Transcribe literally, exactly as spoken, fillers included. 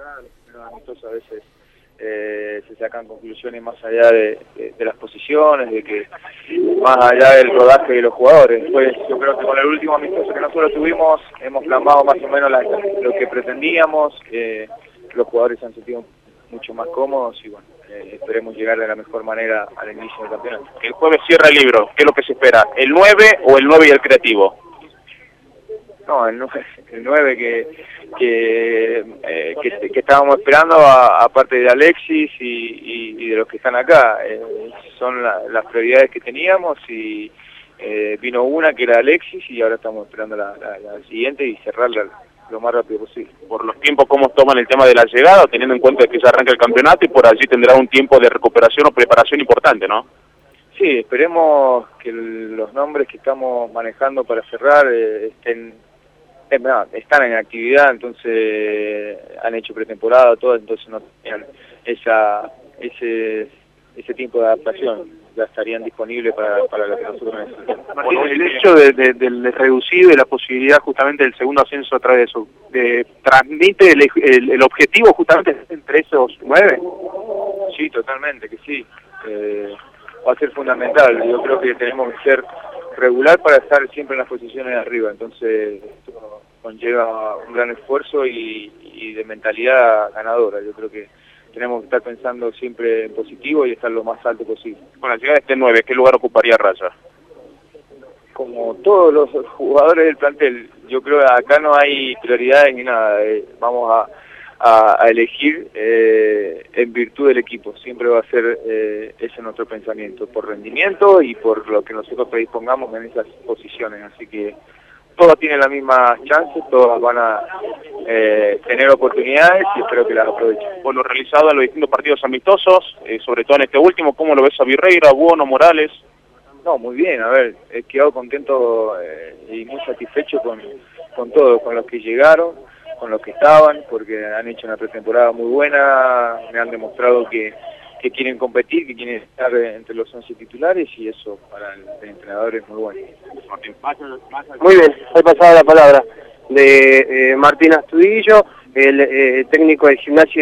llegada, los primeros amistosos a veces eh, se sacan conclusiones más allá de, de, de las posiciones, de que más allá del rodaje de los jugadores. Después yo creo que con el último amistoso que nosotros tuvimos hemos plasmado más o menos la, lo que pretendíamos, eh, los jugadores se han sentido mucho más cómodos y bueno, eh, esperemos llegar de la mejor manera al inicio del campeonato. El jueves cierra el libro, ¿qué es lo que se espera? ¿El nueve o el nueve y el creativo? No, el nueve, el nueve que, que, eh, que, que estábamos esperando, a, aparte de Alexis y, y, y de los que están acá, eh, son la, las prioridades que teníamos y eh, vino una que era Alexis y ahora estamos esperando la, la, la siguiente y cerrarla lo más rápido posible. Por los tiempos, ¿cómo toman el tema de la llegada? Teniendo en cuenta que se arranca el campeonato y por allí tendrá un tiempo de recuperación o preparación importante, ¿no? Sí, esperemos que el, los nombres que estamos manejando para cerrar eh, estén, eh, no, están en actividad, entonces eh, han hecho pretemporada, todo, entonces no tenían esa, ese, ese tiempo de adaptación. Ya estarían disponibles para, para lo que nosotros necesitamos. Martín, el hecho de, de, del reducido y la posibilidad justamente del segundo ascenso a través de eso, de, ¿transmite el, el, el objetivo justamente entre esos nueve? Sí, totalmente, que sí. Eh, va a ser fundamental. Yo creo que tenemos que ser regular para estar siempre en las posiciones de arriba. Entonces, esto conlleva un gran esfuerzo y, y de mentalidad ganadora. Yo creo que tenemos que estar pensando siempre en positivo y estar lo más alto posible. Con la llegada de este nueve, ¿qué lugar ocuparía Raya? Como todos los jugadores del plantel, yo creo que acá no hay prioridades ni nada. Eh, vamos a, a, a elegir eh, en virtud del equipo. Siempre va a ser eh, ese nuestro pensamiento, por rendimiento y por lo que nosotros predispongamos en esas posiciones. Así que todas tienen las mismas chances, todas van a eh, tener oportunidades y espero que las aprovechen. Por lo realizado en los distintos partidos amistosos, eh, sobre todo en este último, ¿cómo lo ves a Virreira, Buono, Morales? No, muy bien, a ver, he quedado contento eh, y muy satisfecho con, con todos, con los que llegaron, con los que estaban, porque han hecho una pretemporada muy buena, me han demostrado que, que quieren competir, que quieren estar entre los once titulares y eso para el, el entrenador es muy bueno. Muy bien, he pasado la palabra de eh, Martín Astudillo, el eh, técnico del Gimnasia.